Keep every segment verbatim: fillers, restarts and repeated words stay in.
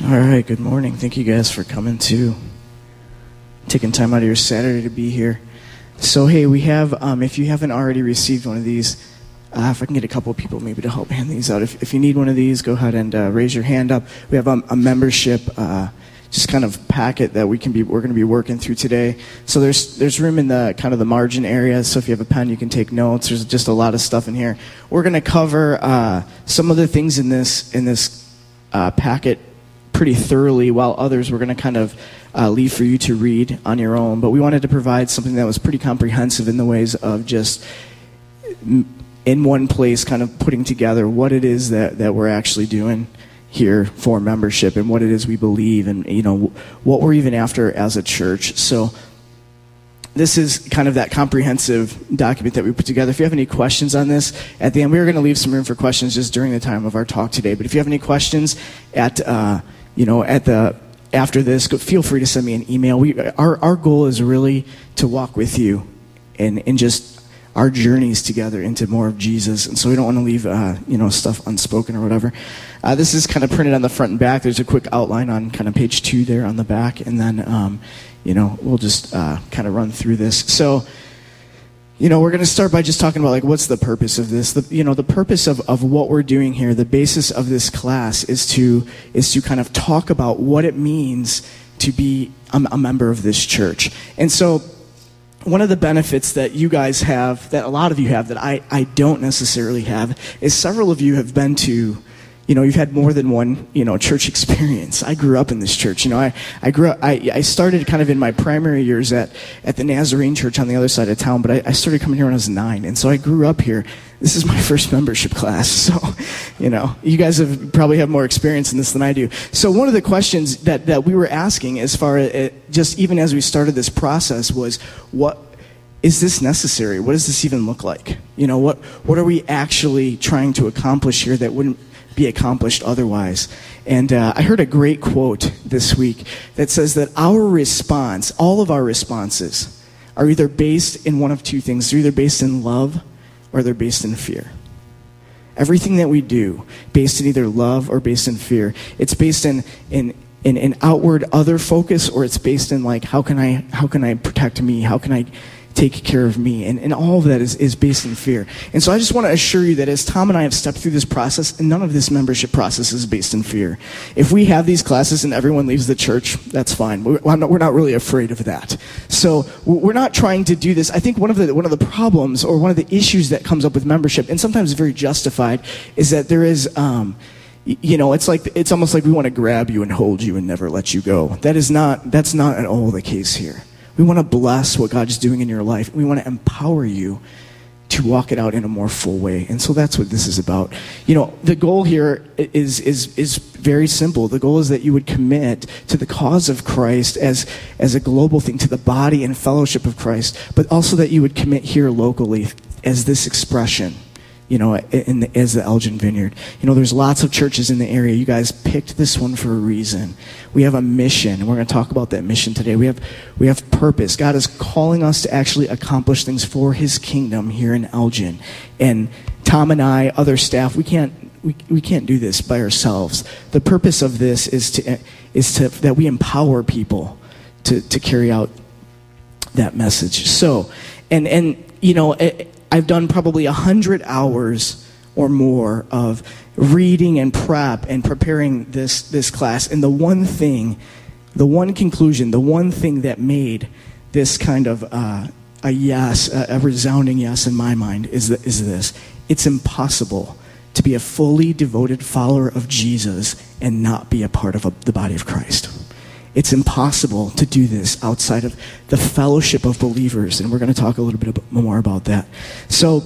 All right, good morning. Thank you guys for coming too. Taking time out of your Saturday to be here. So hey, we have, um, if you haven't already received one of these, uh, if I can get a couple of people maybe to help hand these out. If, if you need one of these, go ahead and uh, raise your hand up. We have a, a membership uh, just kind of packet that we can be, we're going to be working through today. So there's there's room in the kind of the margin area. So if you have a pen, you can take notes. There's just a lot of stuff in here. We're going to cover uh, some of the things in this in this uh, packet pretty thoroughly, while others we're going to kind of uh, leave for you to read on your own. But we wanted to provide something that was pretty comprehensive in the ways of just in one place kind of putting together what it is that, that we're actually doing here for membership and what it is we believe and, you know, what we're even after as a church. So this is kind of that comprehensive document that we put together. If you have any questions on this, at the end, we are going to leave some room for questions just during the time of our talk today. But if you have any questions at, uh, you know, at the after this, go, feel free to send me an email. We our our goal is really to walk with you and and just our journeys together into more of Jesus. And so we don't want to leave, uh, you know, stuff unspoken or whatever. Uh, this is kind of printed on the front and back. There's a quick outline on kind of page two there on the back. And then, um, you know, we'll just uh, kind of run through this. So, you know, we're going to start by just talking about, like, what's the purpose of this? The, you know, the purpose of, of what we're doing here, the basis of this class is to is to kind of talk about what it means to be a, a member of this church. And so one of the benefits that you guys have, that a lot of you have, that I, I don't necessarily have, is several of you have been to, you know, you've had more than one, you know, church experience. I grew up in this church. You know, I, I grew up, I, I started kind of in my primary years at, at the Nazarene church on the other side of town, but I, I started coming here when I was nine. And so I grew up here. This is my first membership class. So, you know, you guys have probably have more experience in this than I do. So one of the questions that, that we were asking as far as, uh, just even as we started this process was, what, is this necessary? What does this even look like? You know, what, what are we actually trying to accomplish here that wouldn't be accomplished otherwise? And uh, I heard a great quote this week that says that our response, all of our responses, are either based in one of two things. They're either based in love or they're based in fear. Everything that we do, based in either love or based in fear, it's based in in in an outward other focus, or it's based in, like, how can I how can I protect me? How can I take care of me? And, and all of that is, is based in fear. And so I just want to assure you that as Tom and I have stepped through this process, none of this membership process is based in fear. If we have these classes and everyone leaves the church, that's fine. We're not, we're not really afraid of that. So we're not trying to do this. I think one of the one of the problems, or one of the issues that comes up with membership, and sometimes very justified, is that there is, um, you know, it's like it's almost like we want to grab you and hold you and never let you go. That is not that's not at all the case here. We want to bless what God is doing in your life. We want to empower you to walk it out in a more full way. And so that's what this is about. You know, the goal here is is is very simple. The goal is that you would commit to the cause of Christ as as a global thing, to the body and fellowship of Christ, but also that you would commit here locally as this expression, you know, in the, as the Elgin Vineyard. You know, there's lots of churches in the area. You guys picked this one for a reason. We have a mission, and we're going to talk about that mission today. We have we have purpose. God is calling us to actually accomplish things for His kingdom here in Elgin. And Tom and I, other staff, we can't we we can't do this by ourselves. The purpose of this is to is to that we empower people to to carry out that message. So, and and you know. It, I've done probably a hundred hours or more of reading and prep and preparing this, this class. And the one thing, the one conclusion, the one thing that made this kind of uh, a yes, a, a resounding yes in my mind is, the, is this. It's impossible to be a fully devoted follower of Jesus and not be a part of a, the body of Christ. It's impossible to do this outside of the fellowship of believers, and we're going to talk a little bit more about that. So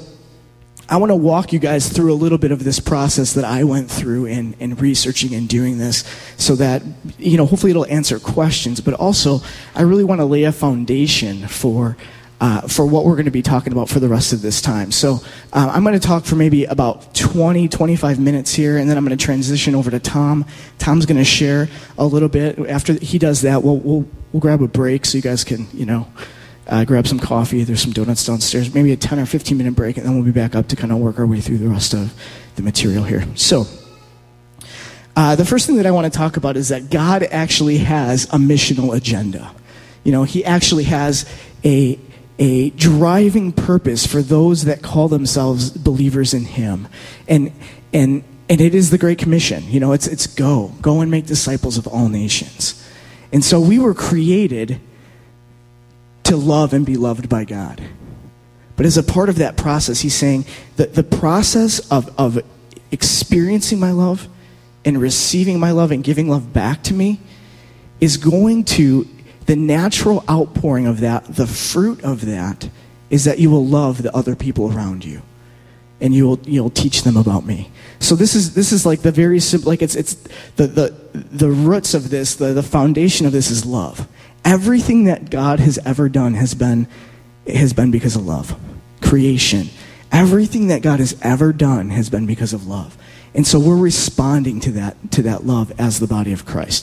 I want to walk you guys through a little bit of this process that I went through in, in researching and doing this, so that, you know, hopefully it'll answer questions, but also I really want to lay a foundation for Uh, for what we're going to be talking about for the rest of this time. So uh, I'm going to talk for maybe about twenty, twenty-five minutes here, and then I'm going to transition over to Tom. Tom's going to share a little bit. After he does that, we'll we'll, we'll grab a break so you guys can, you know, uh, grab some coffee. There's some donuts downstairs. Maybe a ten or fifteen minute break, and then we'll be back up to kind of work our way through the rest of the material here. So Uh, the first thing that I want to talk about is that God actually has a missional agenda. You know, he actually has a, a driving purpose for those that call themselves believers in him. And, and, and it is the Great Commission. You know, it's, it's go. Go and make disciples of all nations. And so we were created to love and be loved by God. But as a part of that process, he's saying that the process of, of experiencing my love and receiving my love and giving love back to me is going to, the natural outpouring of that, the fruit of that, is that you will love the other people around you. And you'll you'll teach them about me. So this is this is like the very simple, like it's it's the the the roots of this, the, the foundation of this is love. Everything that God has ever done has been has been because of love. Creation. Everything that God has ever done has been because of love. And so we're responding to that to that love as the body of Christ.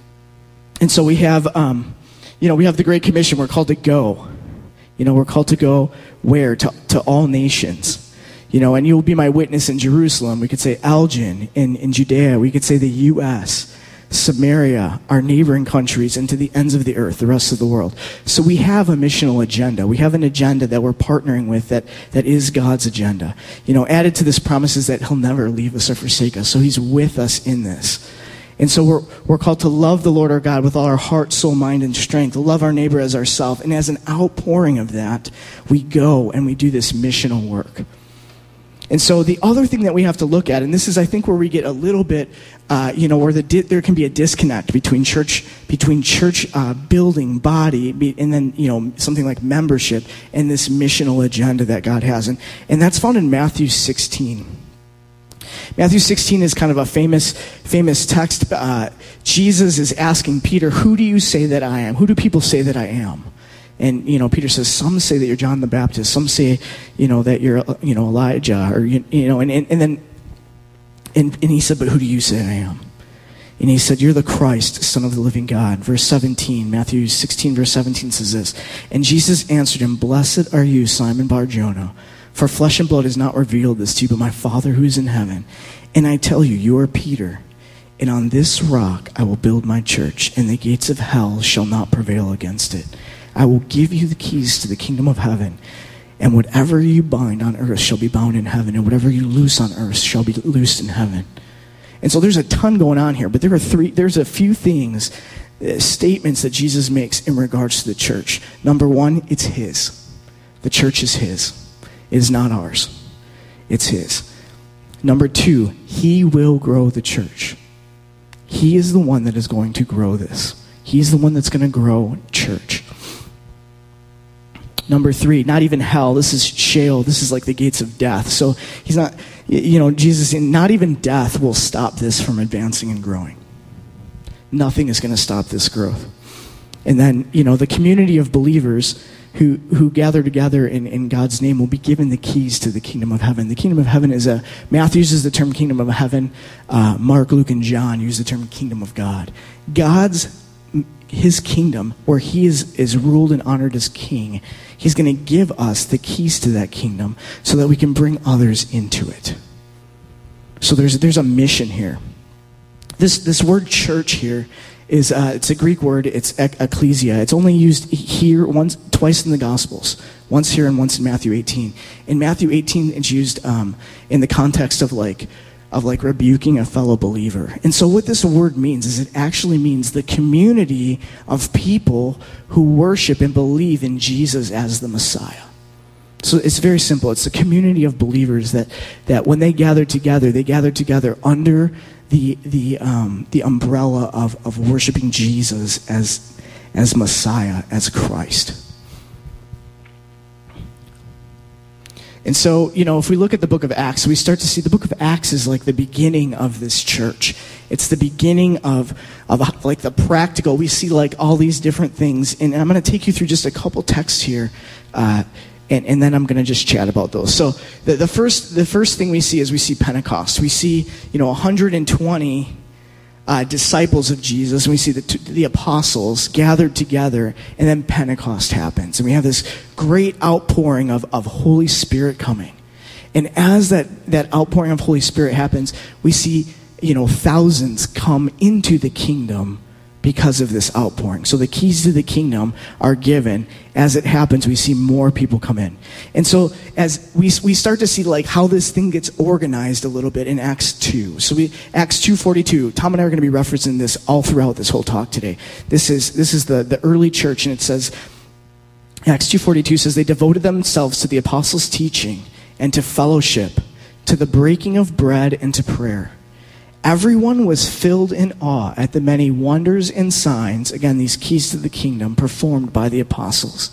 And so we have um, you know, we have the Great Commission. We're called to go. You know, we're called to go where? To to all nations. You know, and you'll be my witness in Jerusalem. We could say Elgin in, in Judea. We could say the U S, Samaria, our neighboring countries, and to the ends of the earth, the rest of the world. So we have a missional agenda. We have an agenda that we're partnering with that, that is God's agenda. You know, added to this promise is that he'll never leave us or forsake us. So he's with us in this. And so we're, we're called to love the Lord our God with all our heart, soul, mind, and strength. To love our neighbor as ourselves. And as an outpouring of that, we go and we do this missional work. And so the other thing that we have to look at, and this is, I think, where we get a little bit, uh, you know, where the di- there can be a disconnect between church, between church uh, building, body, be, and then, you know, something like membership and this missional agenda that God has. And, and that's found in Matthew sixteen. Matthew sixteen is kind of a famous, famous text. Uh, Jesus is asking Peter, who do you say that I am? Who do people say that I am? And, you know, Peter says, some say that you're John the Baptist. Some say, you know, that you're, you know, Elijah. Or, you, you know, and, and, and then, and, and he said, but who do you say I am? And he said, you're the Christ, Son of the living God. Verse seventeen, Matthew sixteen, verse seventeen says this. And Jesus answered him, blessed are you, Simon Bar-Jonah, for flesh and blood has not revealed this to you, but my Father who is in heaven. And I tell you, you are Peter, and on this rock I will build my church, and the gates of hell shall not prevail against it. I will give you the keys to the kingdom of heaven, and whatever you bind on earth shall be bound in heaven, and whatever you loose on earth shall be loosed in heaven. And so there's a ton going on here, but there are three, there's a few things, uh, statements that Jesus makes in regards to the church. Number one, it's his. The church is his. It is not ours. It's his. Number two, he will grow the church. He is the one that is going to grow this. He's the one that's going to grow church. Number three, not even hell. This is Sheol. This is like the gates of death. So he's not, you know, Jesus, not even death will stop this from advancing and growing. Nothing is going to stop this growth. And then, you know, the community of believers who, who gather together in, in God's name will be given the keys to the kingdom of heaven. The kingdom of heaven is a, Matthew uses the term kingdom of heaven. Uh, Mark, Luke, and John use the term kingdom of God. God's his kingdom, where he is, is ruled and honored as king, he's going to give us the keys to that kingdom so that we can bring others into it. So there's there's a mission here. This this word church here is uh, it's a Greek word. It's ek- ecclesia. It's only used here once, twice in the Gospels. Once here and once in Matthew eighteen. In Matthew eighteen, it's used um, in the context of like. of like rebuking a fellow believer. And so what this word means is it actually means the community of people who worship and believe in Jesus as the Messiah. So it's very simple. It's a community of believers that, that when they gather together, they gather together under the the um, the umbrella of, of worshiping Jesus as as Messiah, as Christ. And so, you know, if we look at the book of Acts, we start to see the book of Acts is like the beginning of this church. It's the beginning of, of like the practical. We see like all these different things. And I'm going to take you through just a couple texts here, uh, and, and then I'm going to just chat about those. So the, the first the first thing we see is we see Pentecost. We see, you know, one hundred twenty Uh, disciples of Jesus, and we see the, the apostles gathered together, and then Pentecost happens. And we have this great outpouring of, of Holy Spirit coming. And as that, that outpouring of Holy Spirit happens, we see you know, thousands come into the kingdom because of this outpouring. So the keys to the kingdom are given. As it happens, we see more people come in. And so as we we start to see like how this thing gets organized a little bit in Acts two. So we Acts two forty-two, Tom and I are going to be referencing this all throughout this whole talk today. This is this is the, the early church, and it says, Acts two forty-two says, they devoted themselves to the apostles' teaching and to fellowship, to the breaking of bread and to prayer. Everyone was filled in awe at the many wonders and signs, again, these keys to the kingdom, performed by the apostles.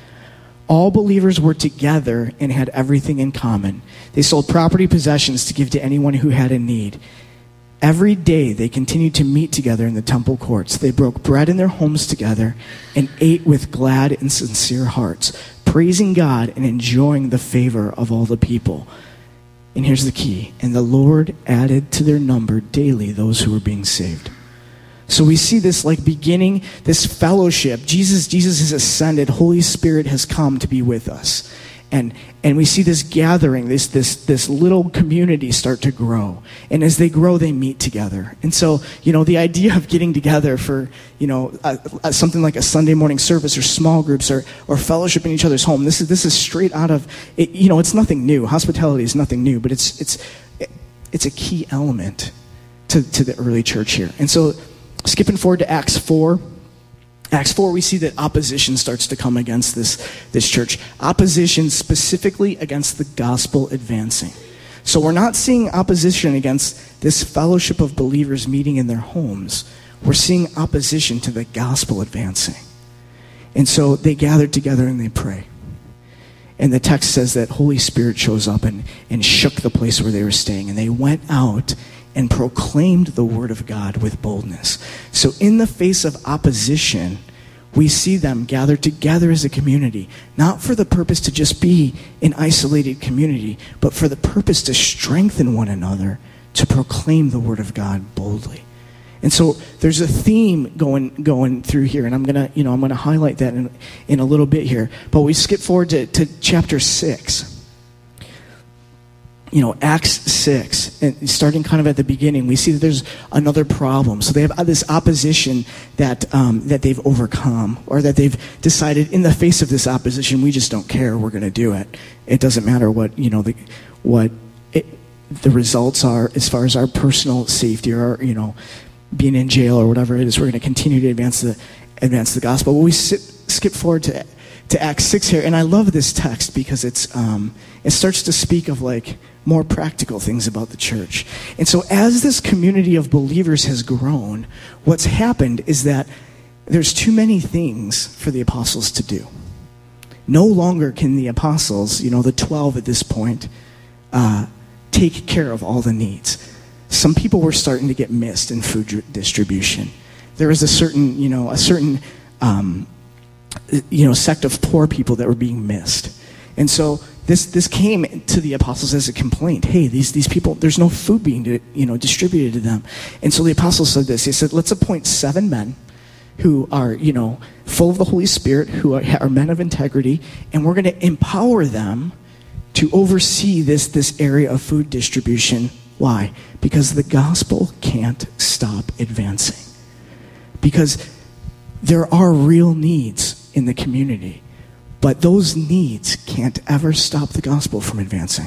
All believers were together and had everything in common. They sold property possessions to give to anyone who had a need. Every day they continued to meet together in the temple courts. They broke bread in their homes together and ate with glad and sincere hearts, praising God and enjoying the favor of all the people. And here's the key. And the Lord added to their number daily those who were being saved. So we see this like beginning, this fellowship. Jesus, Jesus has ascended. Holy Spirit has come to be with us. And and we see this gathering, this this this little community start to grow. And as they grow, they meet together. And so, you know, the idea of getting together for, you know, a, a, something like a Sunday morning service or small groups or or fellowship in each other's home, this is this is straight out of, it, you know, it's nothing new. Hospitality is nothing new, but it's it's it's a key element to to the early church here. And so, skipping forward to Acts four. Acts four, we see that opposition starts to come against this, this church. Opposition specifically against the gospel advancing. So we're not seeing opposition against this fellowship of believers meeting in their homes. We're seeing opposition to the gospel advancing. And so they gathered together and they pray. And the text says that Holy Spirit shows up and, and shook the place where they were staying. And they went out and proclaimed the word of God with boldness. So in the face of opposition, we see them gathered together as a community, not for the purpose to just be an isolated community, but for the purpose to strengthen one another, to proclaim the word of God boldly. And so there's a theme going going through here, and I'm gonna, you know, I'm gonna highlight that in, in a little bit here. But we skip forward to, to chapter six. You know, Acts six, and starting kind of at the beginning, we see that there's another problem. So they have this opposition that um, that they've overcome, or that they've decided in the face of this opposition, we just don't care. We're going to do it. It doesn't matter what you know the what it, the results are as far as our personal safety or our, you know being in jail or whatever it is. We're going to continue to advance the advance the gospel. But we sit, skip forward to to Acts six here, and I love this text because it's um, it starts to speak of like more practical things about the church. And so as this community of believers has grown, what's happened is that there's too many things for the apostles to do. No longer can the apostles, you know, the twelve at this point, uh, take care of all the needs. Some people were starting to get missed in food distribution. There was a certain, you know, a certain, um, you know, sect of poor people that were being missed. And so This this came to the apostles as a complaint. Hey, these these people, there's no food being you know distributed to them. And so the apostles said this. He said, let's appoint seven men who are you know full of the Holy Spirit, who are, are men of integrity, and we're going to empower them to oversee this this area of food distribution. Why? Because the gospel can't stop advancing. Because there are real needs in the community. But those needs can't ever stop the gospel from advancing.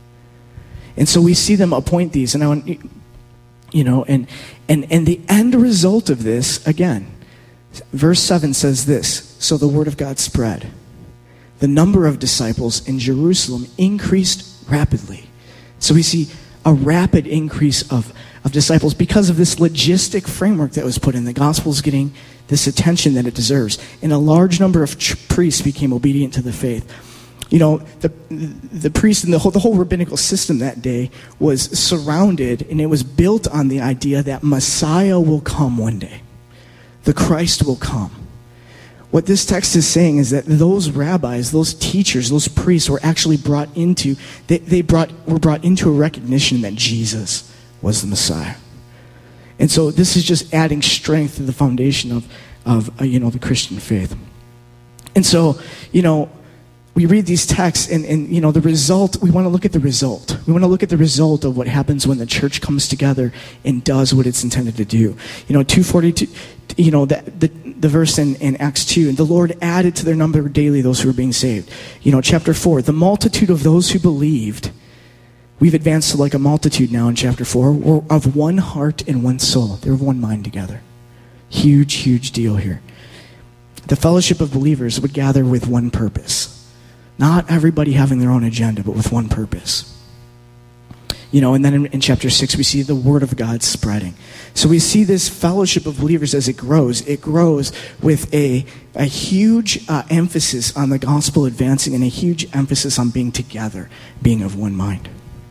And so we see them appoint these, and I want, you know, and and and the end result of this, again, verse seven says this: so the word of God spread. The number of disciples in Jerusalem increased rapidly. So we see a rapid increase of, of disciples because of this logistic framework that was put in. The gospel's getting this attention that it deserves. And a large number of tr- priests became obedient to the faith. You know, the the priests and the whole, the whole rabbinical system that day was surrounded, and it was built on the idea that Messiah will come one day. The Christ will come. What this text is saying is that those rabbis, those teachers, those priests were actually brought into, they, they brought were brought into a recognition that Jesus was the Messiah. And so this is just adding strength to the foundation of, of uh, you know, the Christian faith. And so, you know, we read these texts and, and, you know, the result, we want to look at the result. We want to look at the result of what happens when the church comes together and does what it's intended to do. You know, two forty-two, you know, the, the, the verse in, in Acts two, and the Lord added to their number daily those who were being saved. You know, chapter four, the multitude of those who believed, we've advanced to like a multitude now in chapter four, were of one heart and one soul. They're of one mind together. Huge, huge deal here. The fellowship of believers would gather with one purpose. Not everybody having their own agenda, but with one purpose. You know, and then in, in chapter six, we see the word of God spreading. So we see this fellowship of believers as it grows. It grows with a, a huge uh, emphasis on the gospel advancing and a huge emphasis on being together, being of one mind.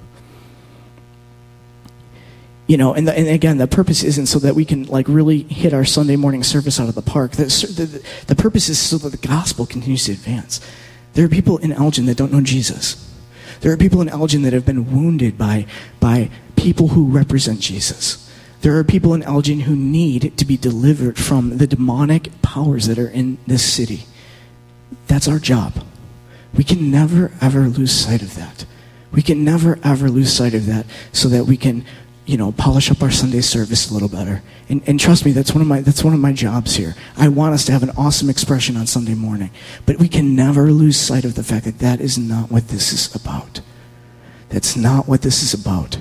You know, and, the, and again, the purpose isn't so that we can like really hit our Sunday morning service out of the park. The, the, the purpose is so that the gospel continues to advance. There are people in Elgin that don't know Jesus. There are people in Elgin that have been wounded by, by people who represent Jesus. There are people in Elgin who need to be delivered from the demonic powers that are in this city. That's our job. We can never, ever lose sight of that. We can never, ever lose sight of that so that we can, you know, polish up our Sunday service a little better. And, and trust me, that's one of my that's one of my jobs here. I want us to have an awesome expression on Sunday morning. But we can never lose sight of the fact that that is not what this is about. That's not what this is about.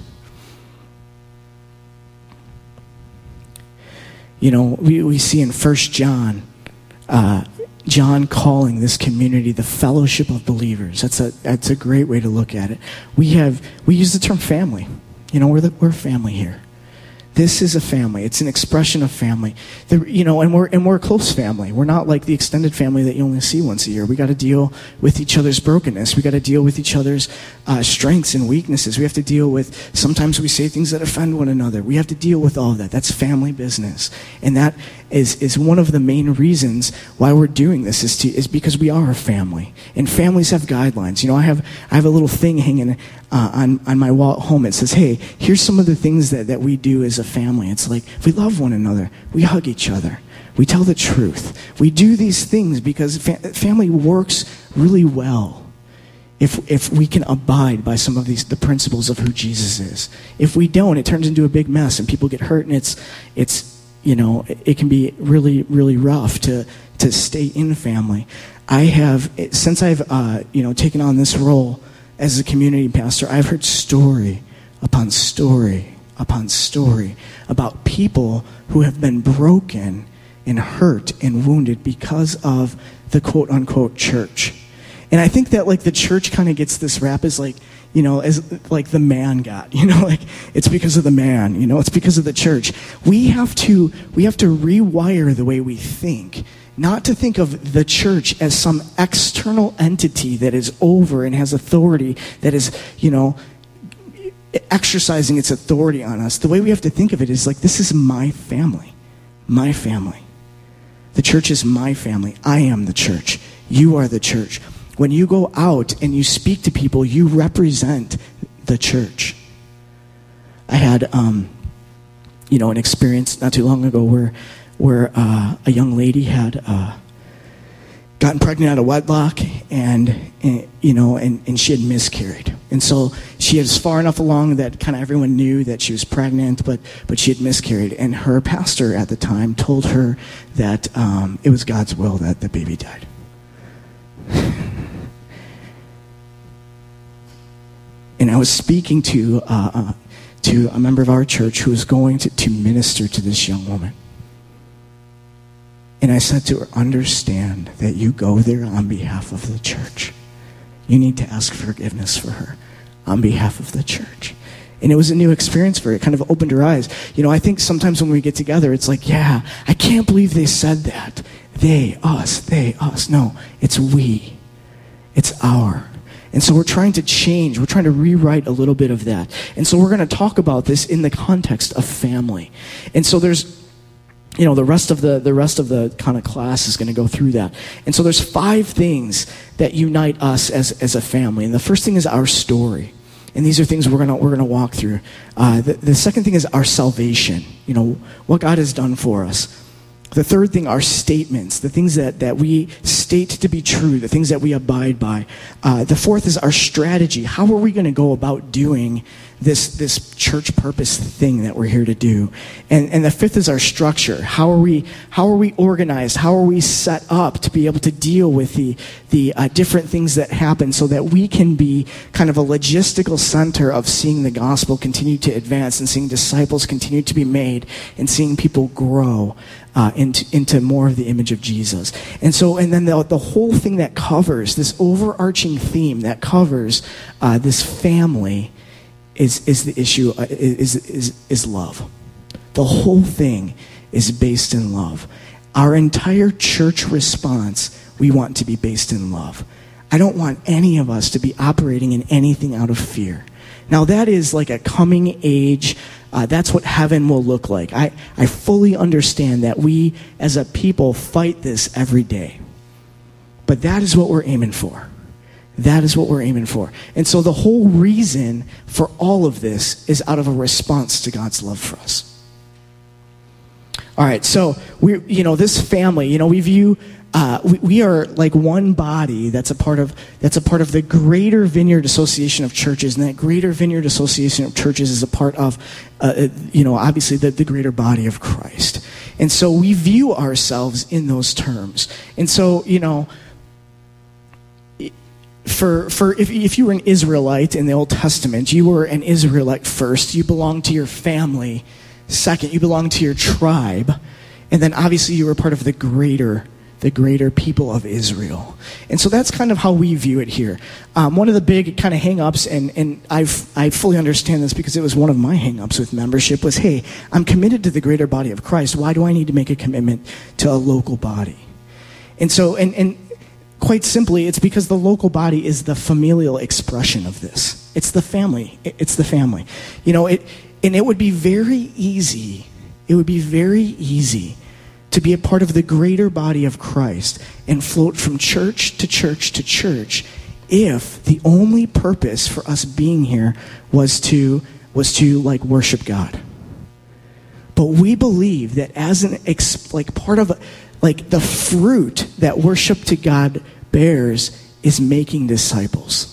You know, we, we see in First John, uh, John calling this community the fellowship of believers. That's a that's a great way to look at it. We have we use the term family. You know, we're the, we're family here. This is a family. It's an expression of family. The, you know, and we're and we're a close family. We're not like the extended family that you only see once a year. We got to deal with each other's brokenness. We got to deal with each other's uh, strengths and weaknesses. We have to deal with, sometimes we say things that offend one another. We have to deal with all of that. That's family business. And that is is one of the main reasons why we're doing this is to is because we are a family. And families have guidelines. You know, I have I have a little thing hanging uh, on on my wall at home. It says, "Hey, here's some of the things that, that we do as a family." It's like we love one another. We hug each other. We tell the truth. We do these things because fa- family works really well if if we can abide by some of these the principles of who Jesus is. If we don't, it turns into a big mess and people get hurt, and it's it's you know, it, it can be really, really rough to, to stay in family. I have, since I've, uh, you know, taken on this role as a community pastor, I've heard story upon story upon story about people who have been broken and hurt and wounded because of the quote-unquote church. And I think that, like, the church kind of gets this rap as, like, you know, as like the man got, you know, like it's because of the man, you know, it's because of the church. We have to, we have to rewire the way we think, not to think of the church as some external entity that is over and has authority, that is, you know, exercising its authority on us. The way we have to think of it is like, this is my family, my family. The church is my family. I am the church. You are the church. When you go out and you speak to people, you represent the church. I had, um, you know, an experience not too long ago where, where uh, a young lady had uh, gotten pregnant out of wedlock, and, and you know, and, and she had miscarried. And so she was far enough along that kind of everyone knew that she was pregnant, but but she had miscarried. And her pastor at the time told her that um, it was God's will that the baby died. And I was speaking to uh, uh, to a member of our church who was going to, to minister to this young woman. And I said to her, understand that you go there on behalf of the church. You need to ask forgiveness for her on behalf of the church. And it was a new experience for her. It kind of opened her eyes. You know, I think sometimes when we get together, it's like, yeah, I can't believe they said that. They, us, they, us. No, it's we. It's our. And so we're trying to change. We're trying to rewrite a little bit of that. And so we're going to talk about this in the context of family. And so there's, you know, the rest of the the rest of the kind of class is going to go through that. And so there's five things that unite us as as a family. And the first thing is our story. And these are things we're gonna we're gonna walk through. Uh, the, the second thing is our salvation. You know, what God has done for us. The third thing are statements, the things that, that we state to be true, the things that we abide by. Uh, the fourth is our strategy. How are we going to go about doing this this church purpose thing that we're here to do? And and the fifth is our structure. How are we how are we organized? How are we set up to be able to deal with the the uh, different things that happen so that we can be kind of a logistical center of seeing the gospel continue to advance and seeing disciples continue to be made and seeing people grow uh, into into more of the image of Jesus. And so and then the the whole thing that covers this overarching theme that covers uh, this family is is the issue uh, is is is love. The whole thing is based in love. Our entire church response, we want to be based in love. I don't want any of us to be operating in anything out of fear. Now that is like a coming age, uh, that's what heaven will look like. I, I fully understand that we as a people fight this every day. But that is what we're aiming for. That is what we're aiming for. And so the whole reason for all of this is out of a response to God's love for us. All right, so we, you know, this family, you know, we view, uh, we, we are like one body that's a part of that's a part of the Greater Vineyard Association of Churches, and that Greater Vineyard Association of Churches is a part of, uh, you know, obviously the, the greater body of Christ. And so we view ourselves in those terms. And so, you know, For for if if you were an Israelite in the Old Testament, you were an Israelite first. You belonged to your family. Second, you belonged to your tribe. And then obviously you were part of the greater the greater people of Israel. And so that's kind of how we view it here. Um, one of the big kind of hang-ups, and, and I've, I fully understand this because it was one of my hang-ups with membership, was, hey, I'm committed to the greater body of Christ. Why do I need to make a commitment to a local body? And so, and and quite simply, it's because the local body is the familial expression of this. It's the family. It's the family. You know, it, and it would be very easy, it would be very easy to be a part of the greater body of Christ and float from church to church to church if the only purpose for us being here was to, was to like worship God. But we believe that as an, ex, like part of, a, like the fruit that worship to God bears is making disciples.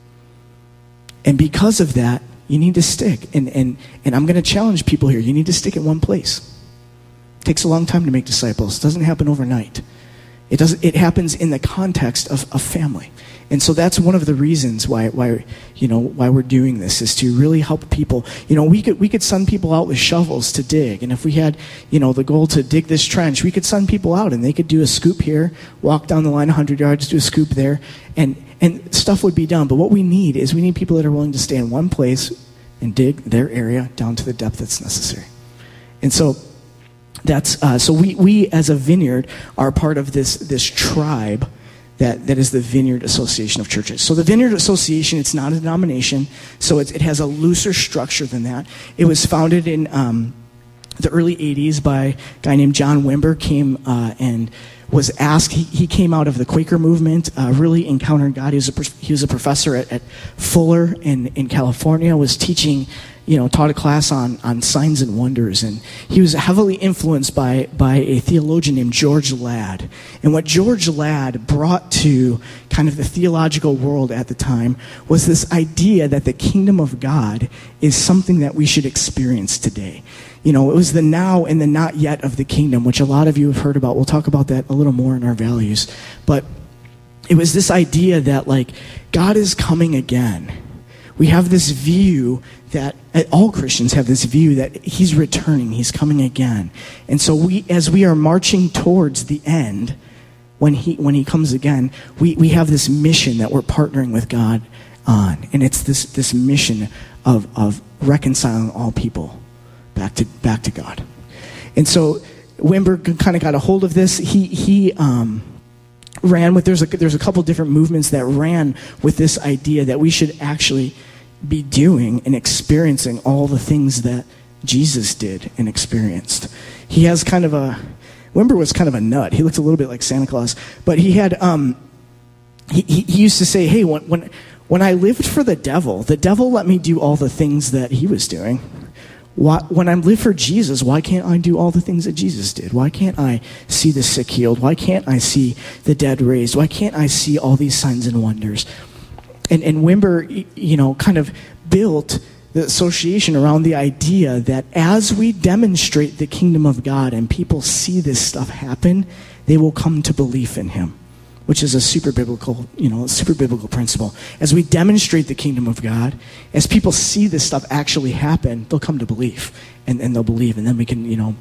And because of that, you need to stick. And and and I'm going to challenge people here. You need to stick in one place. It takes a long time to make disciples. It doesn't happen overnight. It doesn't. It happens in the context of a family. And so that's one of the reasons why why you know why we're doing this, is to really help people. You know, we could we could send people out with shovels to dig, and if we had, you know, the goal to dig this trench, we could send people out and they could do a scoop here, walk down the line one hundred yards, do a scoop there, and and stuff would be done. But what we need is we need people that are willing to stay in one place and dig their area down to the depth that's necessary. And so that's uh, so we we as a vineyard are part of this this tribe that, that is the Vineyard Association of Churches. So the Vineyard Association, it's not a denomination, so it's, it has a looser structure than that. It was founded in um, the early eighties by a guy named John Wimber, came uh, and was asked, he, he came out of the Quaker movement, uh, really encountered God. He was a, he was a professor at, at Fuller in, in California, was teaching, you know, taught a class on, on signs and wonders. And he was heavily influenced by, by a theologian named George Ladd. And what George Ladd brought to kind of the theological world at the time was this idea that the kingdom of God is something that we should experience today. You know, it was the now and the not yet of the kingdom, which a lot of you have heard about. We'll talk about that a little more in our values. But it was this idea that, like, God is coming again. We have this view that, all Christians have this view that he's returning, he's coming again. And so we, as we are marching towards the end, when he when he comes again, we, we have this mission that we're partnering with God on. And it's this this mission of, of reconciling all people back to back to God. And so Wimber kind of got a hold of this. He he um, ran with, there's a, there's a couple different movements that ran with this idea that we should actually be doing and experiencing all the things that Jesus did and experienced. He has kind of a, Wimber was kind of a nut. He looked a little bit like Santa Claus, but he had, um, he, he used to say, hey, when, when, when I lived for the devil, the devil let me do all the things that he was doing. Why, when I live for Jesus, why can't I do all the things that Jesus did? Why can't I see the sick healed? Why can't I see the dead raised? Why can't I see all these signs and wonders? And, and Wimber, you know, kind of built the association around the idea that as we demonstrate the kingdom of God and people see this stuff happen, they will come to belief in him, which is a super biblical, you know, super biblical principle. As we demonstrate the kingdom of God, as people see this stuff actually happen, they'll come to belief, and, and they'll believe, and then we can, you know,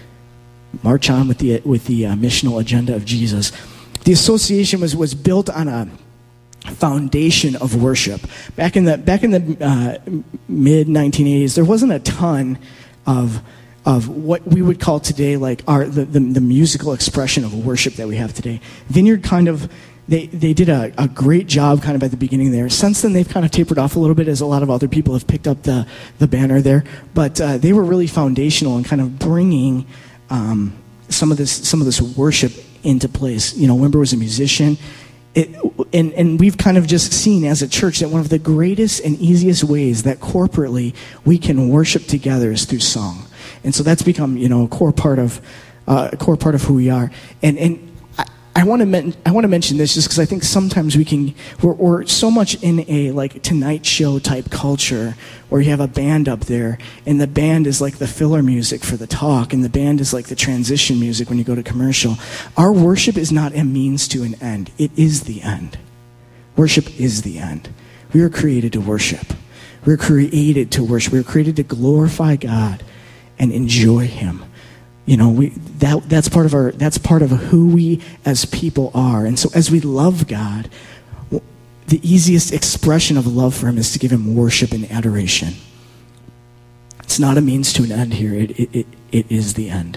march on with the with the uh, missional agenda of Jesus. The association was was built on a foundation of worship. Back in the back in the uh, mid nineteen eighties, there wasn't a ton of of what we would call today like our the, the, the musical expression of worship that we have today. Vineyard kind of they they did a, a great job kind of at the beginning there. Since then they've kind of tapered off a little bit as a lot of other people have picked up the the banner there. But uh, they were really foundational in kind of bringing um, some of this some of this worship into place. You know, Wimber was a musician. It, and, and we've kind of just seen as a church that one of the greatest and easiest ways that corporately we can worship together is through song. And so that's become, you know, a core part of uh, a core part of who we are. And and I, I want to men- I want to mention this just because I think sometimes we can we're, we're so much in a like Tonight Show type culture where you have a band up there and the band is like the filler music for the talk and the band is like the transition music when you go to commercial. Our worship is not a means to an end. It is the end. Worship is the end. We are created to worship. We are created to worship. We are created to glorify God and enjoy him. You know, we that that's part of our that's part of who we as people are. And so as we love God, the easiest expression of love for him is to give him worship and adoration. It's not a means to an end here. It it it, it is the end.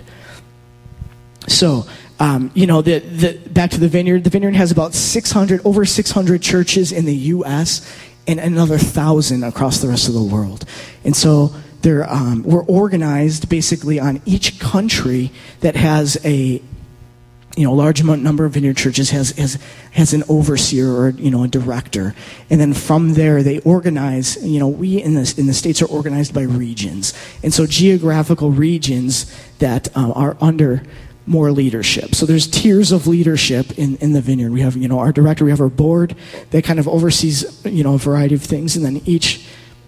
So, um, you know, the the back to the Vineyard. The Vineyard has about six hundred over six hundred churches in the U S and another thousand across the rest of the world. And so They're, um, we're organized basically on each country that has a, you know, large amount number of vineyard churches has has has an overseer or, you know, a director, and then from there they organize. You know, we in the in the States are organized by regions, and so geographical regions that uh, are under more leadership. So there's tiers of leadership in, in the Vineyard. We have, you know, our director. We have our board that kind of oversees, you know, a variety of things, and then each.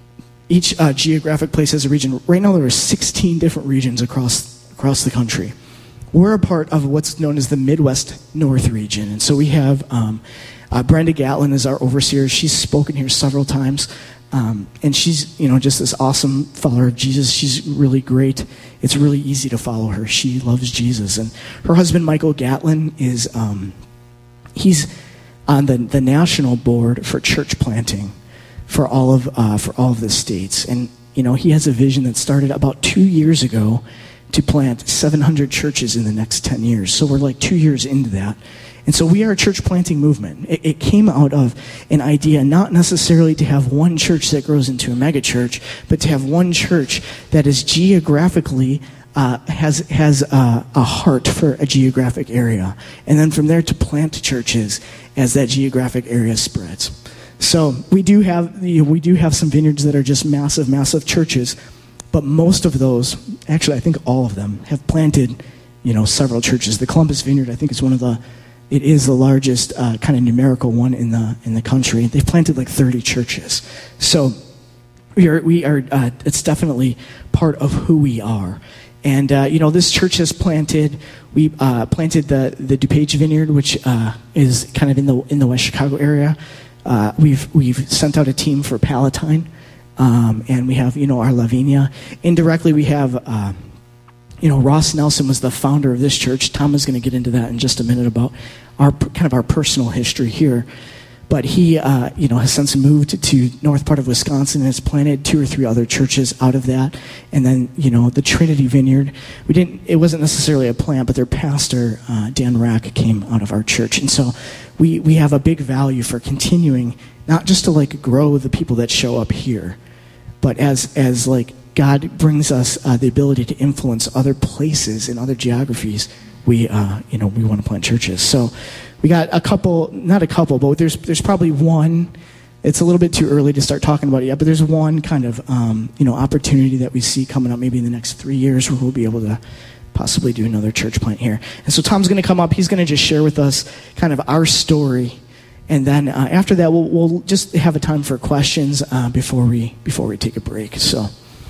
Each uh, geographic place has a region. Right now there are sixteen different regions across across the country. We're a part of what's known as the Midwest North region. And so we have um, uh, Brenda Gatlin as our overseer. She's spoken here several times. Um, and she's, you know, just this awesome follower of Jesus. She's really great. It's really easy to follow her. She loves Jesus. And her husband, Michael Gatlin, is, um, he's on the, the national board for church planting for all of uh, for all of the states. And, you know, he has a vision that started about two years ago to plant seven hundred churches in the next ten years. So we're like two years into that. And so we are a church planting movement. It, it came out of an idea not necessarily to have one church that grows into a mega church, but to have one church that is geographically uh, has has uh, a heart for a geographic area. And then from there to plant churches as that geographic area spreads. So we do have you know, we do have some vineyards that are just massive, massive churches, but most of those, actually I think all of them, have planted, you know, several churches. The Columbus Vineyard, I think, is one of the, it is the largest uh, kind of numerical one in the in the country. They've planted like thirty churches. So we are we are uh, it's definitely part of who we are. And uh, you know, this church has planted. We uh, planted the the DuPage Vineyard, which uh, is kind of in the in the West Chicago area. Uh, we've we've sent out a team for Palatine, um, and we have, you know, our Lavinia. Indirectly, we have, uh, you know, Ross Nelson was the founder of this church. Tom is going to get into that in just a minute about our kind of our personal history here. But he, uh, you know, has since moved to north part of Wisconsin and has planted two or three other churches out of that. And then, you know, the Trinity Vineyard, we didn't. It wasn't necessarily a plant, but their pastor, uh, Dan Rack, came out of our church, and so we we have a big value for continuing not just to like grow the people that show up here, but as as like God brings us uh, the ability to influence other places and other geographies. We, uh, you know, we want to plant churches. So we got a couple, not a couple, but there's there's probably one it's a little bit too early to start talking about it yet, but there's one kind of um, you know opportunity that we see coming up maybe in the next three years where we'll be able to possibly do another church plant here. And so Tom's going to come up. He's going to just share with us kind of our story, and then uh, after that, we'll, we'll just have a time for questions uh, before we before we take a break. So.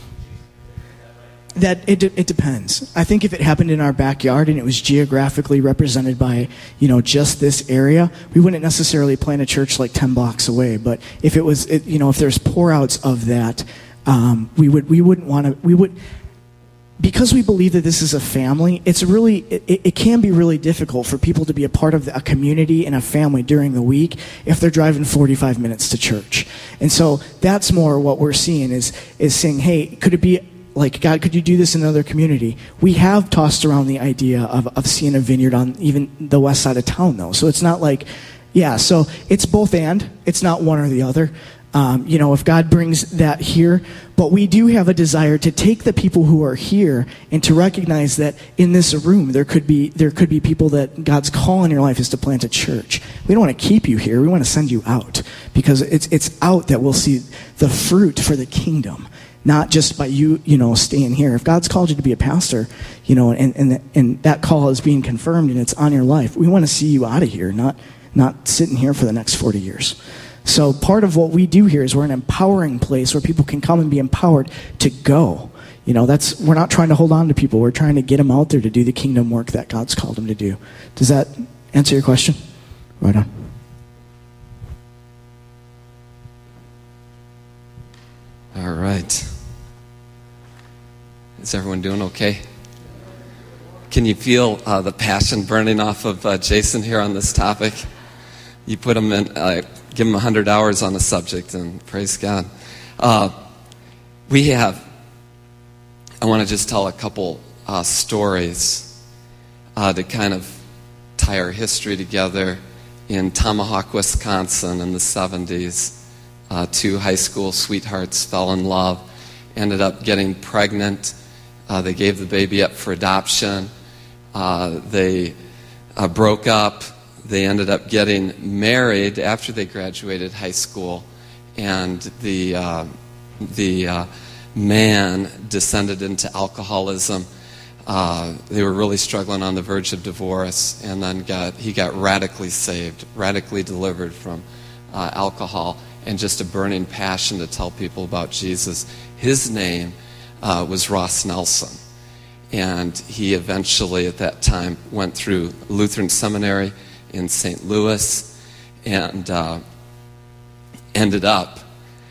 That it it depends. I think if it happened in our backyard and it was geographically represented by, you know, just this area, we wouldn't necessarily plant a church like ten blocks away. But if it was, it, you know, if there's pour outs of that, um, we would we wouldn't want to. We would because we believe that this is a family. It's really it, it can be really difficult for people to be a part of a community and a family during the week if they're driving forty-five minutes to church. And so that's more what we're seeing is is saying, hey, could it be like, God, could you do this in another community? We have tossed around the idea of, of seeing a vineyard on even the west side of town, though. So it's not like, yeah, so it's both and. It's not one or the other. Um, you know, if God brings that here. But we do have a desire to take the people who are here and to recognize that in this room there could be there could be people that God's call in your life is to plant a church. We don't want to keep you here. We want to send you out because it's it's out that we'll see the fruit for the kingdom. Not just by you, you know, staying here. If God's called you to be a pastor, you know, and and, and that call is being confirmed and it's on your life, we want to see you out of here, not not sitting here for the next forty years. So part of what we do here is we're an empowering place where people can come and be empowered to go. You know, that's we're not trying to hold on to people. We're trying to get them out there to do the kingdom work that God's called them to do. Does that answer your question? Right on. All right. Is everyone doing okay? Can you feel uh, the passion burning off of uh, Jason here on this topic? You put him in, uh, give him one hundred hours on the subject, and praise God. Uh, we have, I want to just tell a couple uh, stories uh, to kind of tie our history together. In Tomahawk, Wisconsin in the seventies, Uh, two high school sweethearts fell in love, ended up getting pregnant. Uh, they gave the baby up for adoption. Uh, they uh, broke up. They ended up getting married after they graduated high school, and the uh, the uh, man descended into alcoholism. Uh, they were really struggling on the verge of divorce, and then got he got radically saved, radically delivered from uh, alcohol. And just a burning passion to tell people about Jesus. His name uh, was Ross Nelson. And he eventually, at that time, went through Lutheran Seminary in Saint Louis and uh, ended up,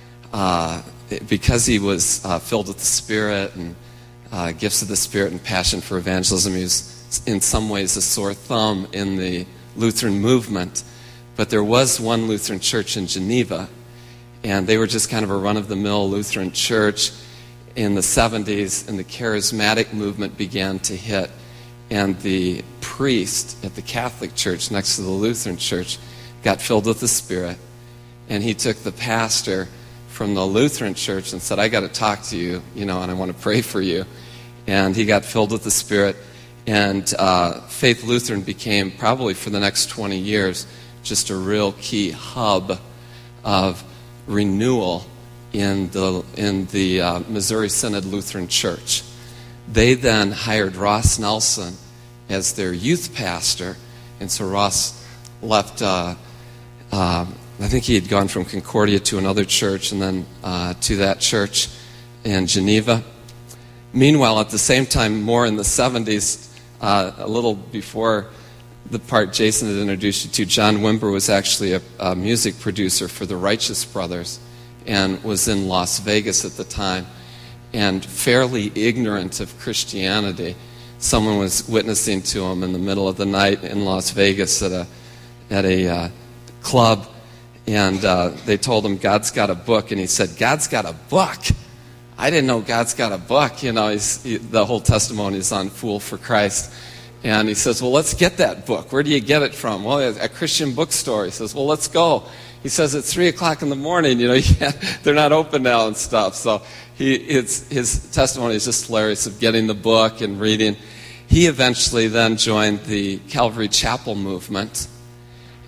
uh, because he was uh, filled with the Spirit and uh, gifts of the Spirit and passion for evangelism, he was in some ways a sore thumb in the Lutheran movement. But there was one Lutheran church in Geneva, and they were just kind of a run-of-the-mill Lutheran church in the seventies, and the charismatic movement began to hit. And the priest at the Catholic church next to the Lutheran church got filled with the Spirit, and he took the pastor from the Lutheran church and said, I got to talk to you, you know, and I want to pray for you. And he got filled with the Spirit, and uh, Faith Lutheran became, probably for the next twenty years, just a real key hub of renewal in the in the uh, Missouri Synod Lutheran Church. They then hired Ross Nelson as their youth pastor, and so Ross left. Uh, uh, I think he had gone from Concordia to another church, and then uh, to that church in Geneva. Meanwhile, at the same time, more in the seventies, uh, a little before the part Jason had introduced you to, John Wimber was actually a, a music producer for the Righteous Brothers and was in Las Vegas at the time, and fairly ignorant of Christianity. Someone was witnessing to him in the middle of the night in Las Vegas at a at a uh, club, and uh, they told him God's got a book, and he said, God's got a book? I didn't know God's got a book. You know, he's, he, the whole testimony is on Fool for Christ. And he says, well, let's get that book. Where do you get it from? Well, at a Christian bookstore. He says, well, let's go. He says, it's three o'clock in the morning. You know, you can't, they're not open now and stuff. So he, it's, his testimony is just hilarious of getting the book and reading. He eventually then joined the Calvary Chapel movement.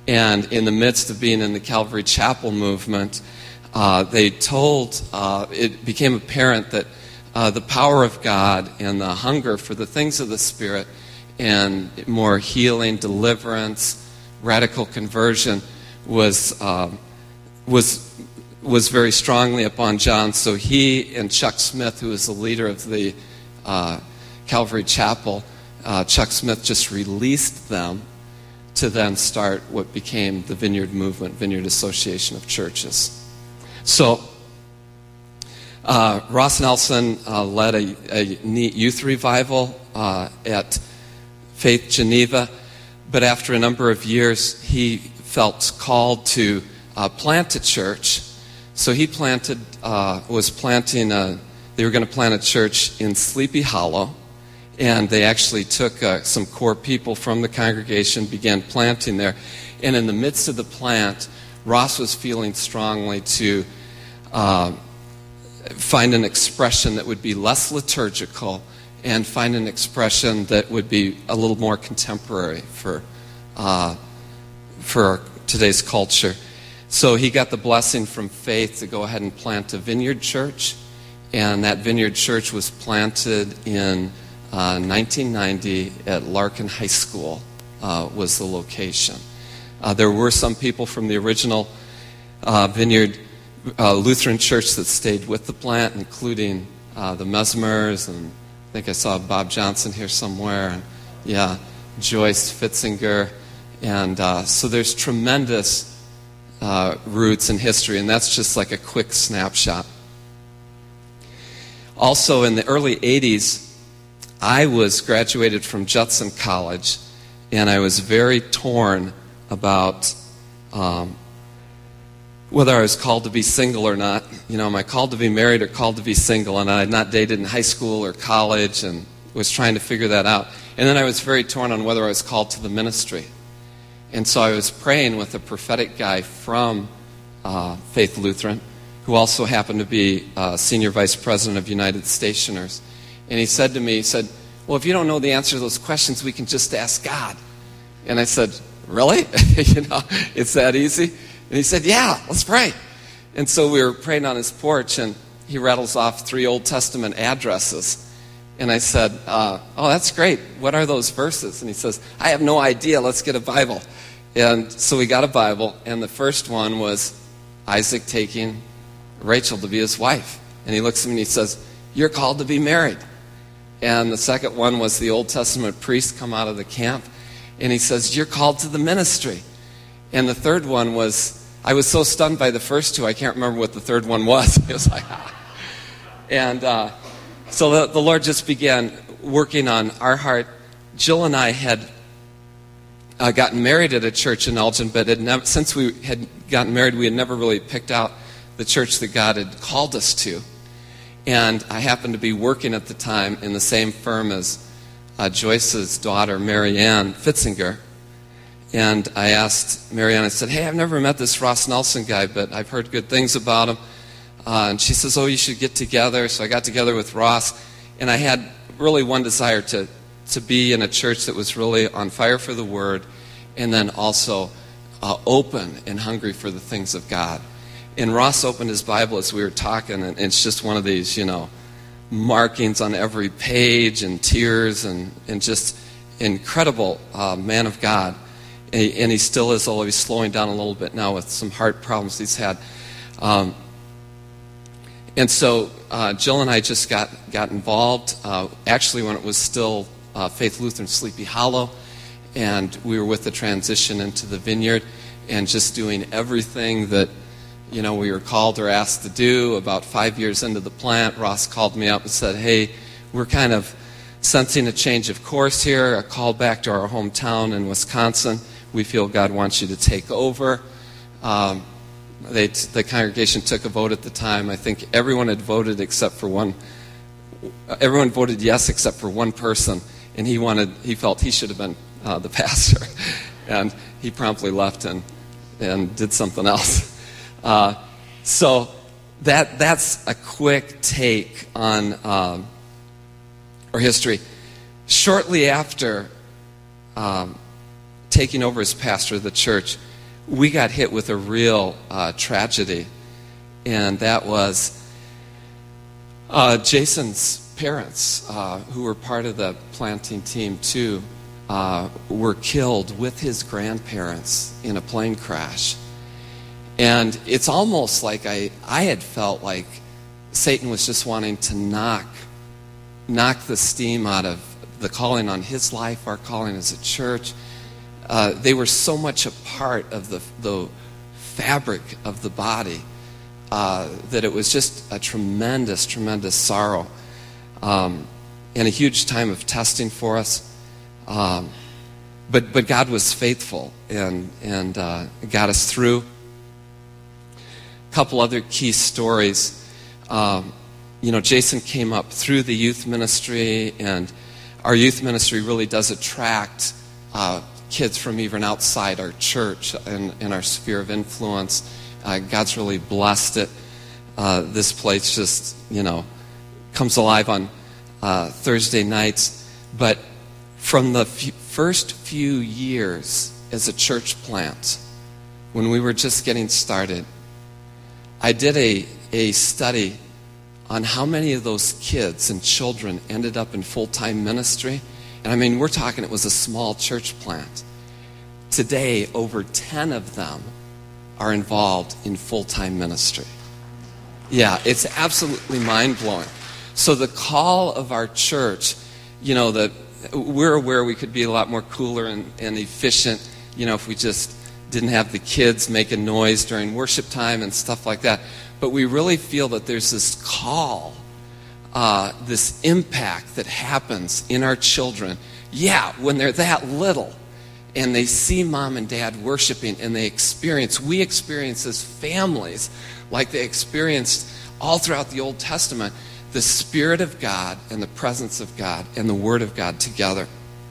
And in the midst of being in the Calvary Chapel movement, uh, they told, uh, it became apparent that uh, the power of God and the hunger for the things of the Spirit and more healing, deliverance, radical conversion was uh, was was very strongly upon John. So he and Chuck Smith, who is the leader of the uh, Calvary Chapel, uh, Chuck Smith just released them to then start what became the Vineyard Movement, Vineyard Association of Churches. So uh, Ross Nelson uh, led a, a neat youth revival uh, at Faith Geneva, but after a number of years, he felt called to uh, plant a church. So he planted, uh, was planting a, they were going to plant a church in Sleepy Hollow, and they actually took uh, some core people from the congregation, began planting there. And in the midst of the plant, Ross was feeling strongly to uh, find an expression that would be less liturgical and find an expression that would be a little more contemporary for uh, for today's culture. So he got the blessing from Faith to go ahead and plant a vineyard church, and that vineyard church was planted in uh, nineteen ninety at Larkin High School, uh, was the location. Uh, there were some people from the original uh, Vineyard uh, Lutheran Church that stayed with the plant, including uh, the Mesmers, and I think I saw Bob Johnson here somewhere, and yeah, Joyce Fitzinger, and uh, so there's tremendous uh, roots in history, and that's just like a quick snapshot. Also, in the early eighties, I was graduated from Judson College, and I was very torn about um, whether I was called to be single or not. You know, am I called to be married or called to be single? And I had not dated in high school or college and was trying to figure that out. And then I was very torn on whether I was called to the ministry. And so I was praying with a prophetic guy from uh, Faith Lutheran, who also happened to be uh, senior vice president of United Stationers. And he said to me, he said, well, if you don't know the answer to those questions, we can just ask God. And I said, really? You know, it's that easy? And he said, yeah, let's pray. And so we were praying on his porch, and he rattles off three Old Testament addresses. And I said, uh, oh, that's great. What are those verses? And he says, I have no idea. Let's get a Bible. And so we got a Bible, and the first one was Isaac taking Rachel to be his wife. And he looks at me and he says, you're called to be married. And the second one was the Old Testament priest come out of the camp, and he says, you're called to the ministry. And the third one was, I was so stunned by the first two, I can't remember what the third one was. It was like, ah. And uh, so the, the Lord just began working on our heart. Jill and I had uh, gotten married at a church in Elgin, but had never, since we had gotten married, we had never really picked out the church that God had called us to. And I happened to be working at the time in the same firm as uh, Joyce's daughter, Mary Ann Fitzinger. And I asked Mary Ann, I said, hey, I've never met this Ross Nelson guy, but I've heard good things about him. Uh, and she says, oh, you should get together. So I got together with Ross, and I had really one desire to, to be in a church that was really on fire for the Word, and then also uh, open and hungry for the things of God. And Ross opened his Bible as we were talking, and it's just one of these, you know, markings on every page and tears and, and just incredible uh, man of God. And he, and he still is, although he's slowing down a little bit now with some heart problems he's had. Um, and so uh, Jill and I just got, got involved, uh, actually when it was still uh, Faith Lutheran Sleepy Hollow, and we were with the transition into the Vineyard and just doing everything that, you know, we were called or asked to do. About five years into the plant, Ross called me up and said, hey, we're kind of sensing a change of course here, a call back to our hometown in Wisconsin. We feel God wants you to take over. Um, they, the congregation took a vote at the time. I think everyone had voted except for one. Everyone voted yes except for one person, and he wanted. He felt he should have been uh, the pastor, and he promptly left and and did something else. Uh, so that that's a quick take on um, our history. Shortly after um, taking over as pastor of the church, we got hit with a real uh, tragedy, and that was uh, Jason's parents, uh, who were part of the planting team too, uh, were killed with his grandparents in a plane crash. And it's almost like I, I had felt like Satan was just wanting to knock, knock the steam out of the calling on his life, our calling as a church. Uh, they were so much a part of the, the fabric of the body uh, that it was just a tremendous, tremendous sorrow. Um, and a huge time of testing for us. Um, but but God was faithful and, and uh, got us through. A couple other key stories. Um, you know, Jason came up through the youth ministry, and our youth ministry really does attract uh, kids from even outside our church and, and our sphere of influence. Uh, God's really blessed it. Uh, this place just, you know, comes alive on uh, Thursday nights. But from the f- first few years as a church plant, when we were just getting started, I did a, a study on how many of those kids and children ended up in full-time ministry. And I mean, we're talking it was a small church plant. Today, over ten of them are involved in full-time ministry. Yeah, it's absolutely mind-blowing. So the call of our church, you know, that we're aware we could be a lot more cooler and, and efficient, you know, if we just didn't have the kids making noise during worship time and stuff like that. But we really feel that there's this call, uh, this impact that happens in our children. Yeah, when they're that little and they see mom and dad worshiping and they experience, we experience as families, like they experienced all throughout the Old Testament, the Spirit of God and the presence of God and the Word of God together.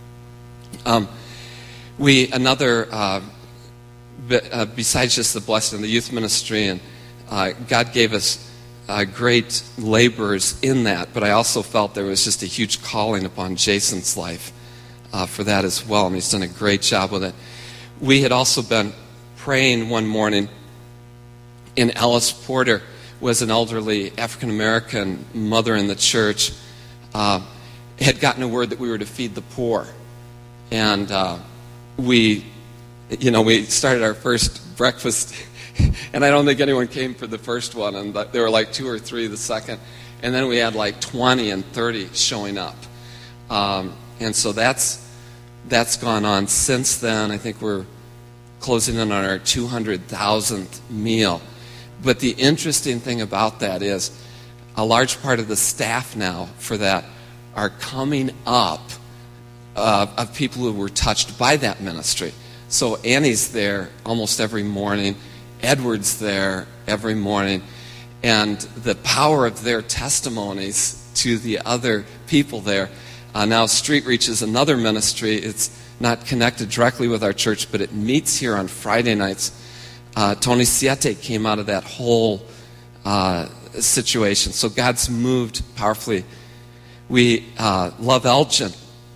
Um, we, another, uh, be, uh, besides just the blessing of the youth ministry, and uh, God gave us uh, great laborers in that, but I also felt there was just a huge calling upon Jason's life uh, for that as well, and he's done a great job with it. We had also been praying one morning, and Alice Porter was an elderly African-American mother in the church, uh, had gotten a word that we were to feed the poor. And uh, we, you know, we started our first breakfast, and I don't think anyone came for the first one, and there were like two or three the second. And then we had like twenty and thirty showing up. Um, and so that's that's gone on since then. I think we're closing in on our two hundred thousandth meal. But the interesting thing about that is a large part of the staff now for that are coming up uh, of people who were touched by that ministry. So Annie's there almost every morning. Edward's there every morning. And the power of their testimonies to the other people there. Uh, now Street Reach is another ministry. It's not connected directly with our church, but it meets here on Friday nights. Uh, Tony Siete came out of that whole uh, situation. So God's moved powerfully. We, uh, Love Elgin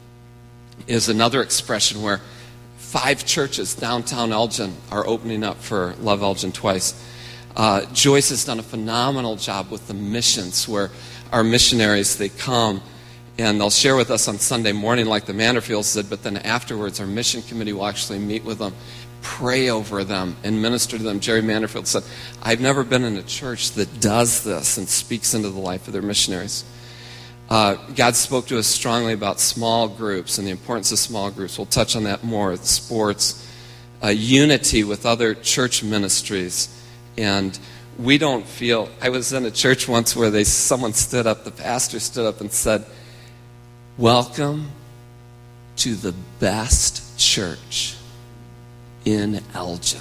is another expression where five churches downtown Elgin are opening up for Love Elgin twice. Uh, Joyce has done a phenomenal job with the missions, where our missionaries, they come and they'll share with us on Sunday morning like the Manderfields did, but then afterwards our mission committee will actually meet with them, pray over them, and minister to them. Jerry Manderfield said, I've never been in a church that does this and speaks into the life of their missionaries. Uh, God spoke to us strongly about small groups and the importance of small groups. We'll touch on that more. Sports, uh, unity with other church ministries. And we don't feel, I was in a church once where they someone stood up, the pastor stood up and said, welcome to the best church in Elgin.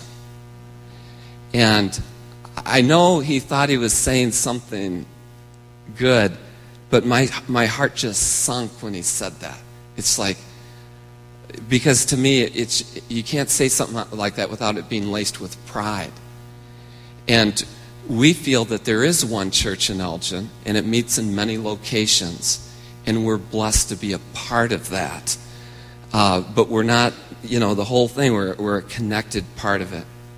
And I know he thought he was saying something good, but my my heart just sunk when he said that. It's like, because to me, it's you can't say something like that without it being laced with pride. And we feel that there is one church in Elgin, and it meets in many locations, and we're blessed to be a part of that. Uh, but we're not, you know, the whole thing, we're, we're a connected part of it.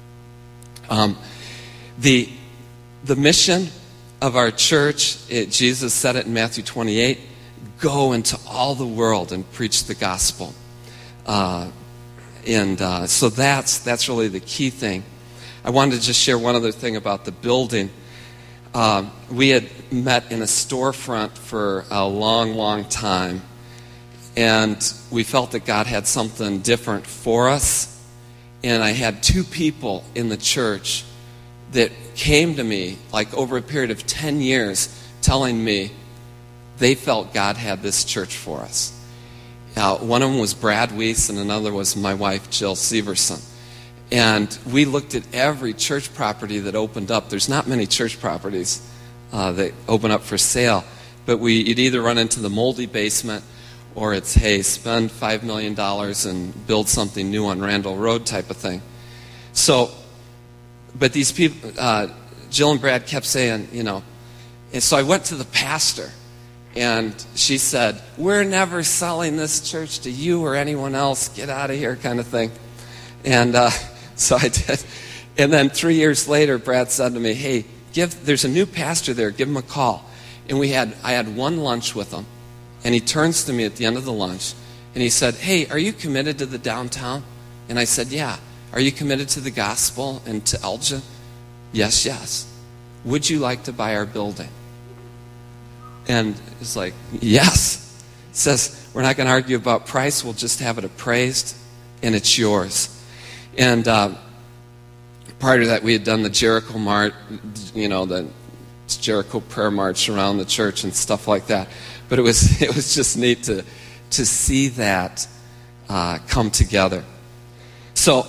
Um, the, the mission of our church, it, Jesus said it in Matthew twenty-eight, go into all the world and preach the gospel. Uh, and uh, so that's, that's really the key thing. I wanted to just share one other thing about the building. Um, we had met in a storefront for a long, long time, and we felt that God had something different for us. And I had two people in the church that came to me, like over a period of ten years, telling me they felt God had this church for us. Uh, one of them was Brad Weiss, and another was my wife, Jill Severson. And we looked at every church property that opened up. There's not many church properties uh, that open up for sale. But we, you'd either run into the moldy basement, or it's, hey, spend five million dollars and build something new on Randall Road type of thing. So, but these people, uh, Jill and Brad kept saying, you know, and so I went to the pastor, and she said, we're never selling this church to you or anyone else. Get out of here, kind of thing. And uh, so I did. And then three years later, Brad said to me, hey, give, there's a new pastor there. Give him a call. And we had, I had one lunch with him. And he turns to me at the end of the lunch, and he said, hey, are you committed to the downtown? And I said, yeah. Are you committed to the gospel and to Elgin? Yes, yes. Would you like to buy our building? And it's like, yes. It says, we're not going to argue about price. We'll just have it appraised, and it's yours. And uh, prior to that, we had done the Jericho March, you know, the Jericho prayer march around the church and stuff like that. But it was it was just neat to to see that uh, come together. So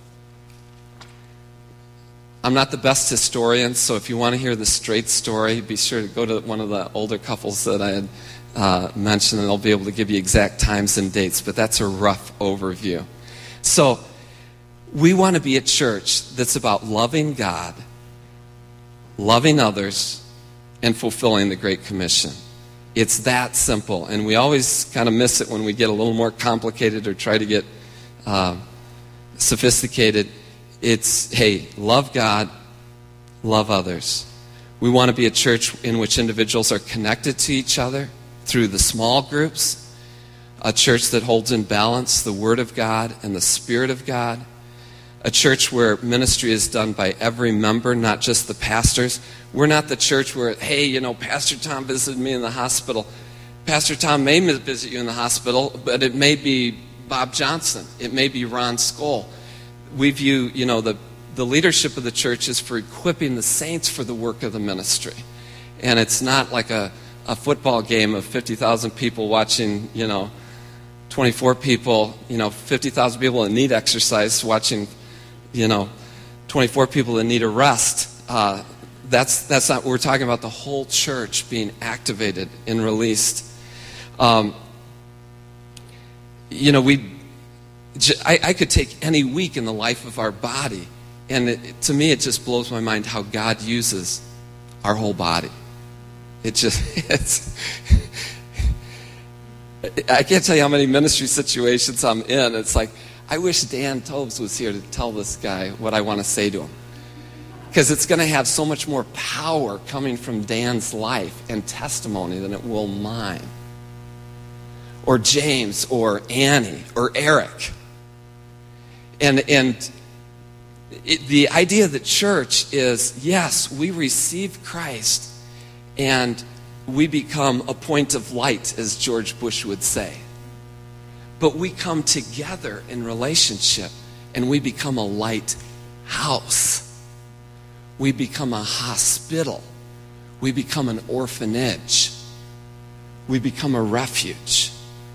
I'm not the best historian, so if you want to hear the straight story, be sure to go to one of the older couples that I had uh, mentioned, and they'll be able to give you exact times and dates. But that's a rough overview. So we want to be a church that's about loving God, loving others, and fulfilling the Great Commission. It's that simple, and we always kind of miss it when we get a little more complicated or try to get uh, sophisticated. It's, hey, love God, love others. We want to be a church in which individuals are connected to each other through the small groups, a church that holds in balance the Word of God and the Spirit of God, a church where ministry is done by every member, not just the pastors. We're not the church where, hey, you know, Pastor Tom visited me in the hospital. Pastor Tom may visit you in the hospital, but it may be Bob Johnson. It may be Ron Skoll. We view, you know, the, the leadership of the church is for equipping the saints for the work of the ministry. And it's not like a, a football game of fifty thousand people watching, you know, twenty-four people, you know, fifty thousand people that need exercise watching, you know, twenty-four people that need a rest. Uh, that's that's not. We're talking about the whole church being activated and released. Um, you know, we. I, I could take any week in the life of our body, and it, to me, it just blows my mind how God uses our whole body. It just it's. I can't tell you how many ministry situations I'm in. It's like, I wish Dan Tobes was here to tell this guy what I want to say to him. Because it's going to have so much more power coming from Dan's life and testimony than it will mine. Or James, or Annie, or Eric. And, and it, the idea of the church is, yes, we receive Christ, and we become a point of light, as George Bush would say. But we come together in relationship, and we become a lighthouse. We become a hospital. We become an orphanage. We become a refuge.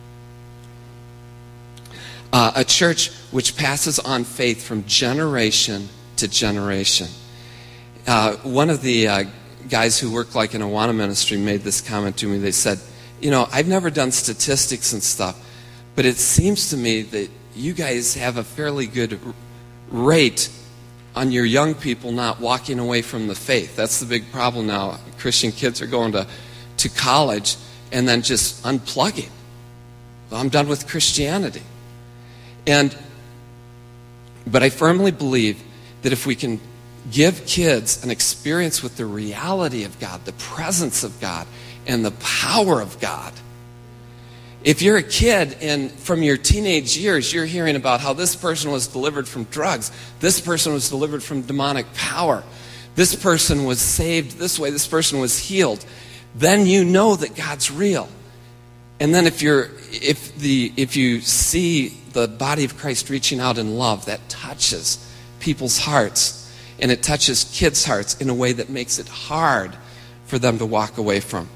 Uh, a church which passes on faith from generation to generation. Uh, one of the uh, guys who worked like in Awana ministry made this comment to me. They said, you know, I've never done statistics and stuff, but it seems to me that you guys have a fairly good rate on your young people not walking away from the faith. That's the big problem now. Christian kids are going to, to college and then just unplugging. I'm done with Christianity. And, but I firmly believe that if we can give kids an experience with the reality of God, the presence of God, and the power of God. If you're a kid and from your teenage years, you're hearing about how this person was delivered from drugs, this person was delivered from demonic power, this person was saved this way, this person was healed, then you know that God's real. And then if you're if the if you see the body of Christ reaching out in love, that touches people's hearts, and it touches kids' hearts in a way that makes it hard for them to walk away from.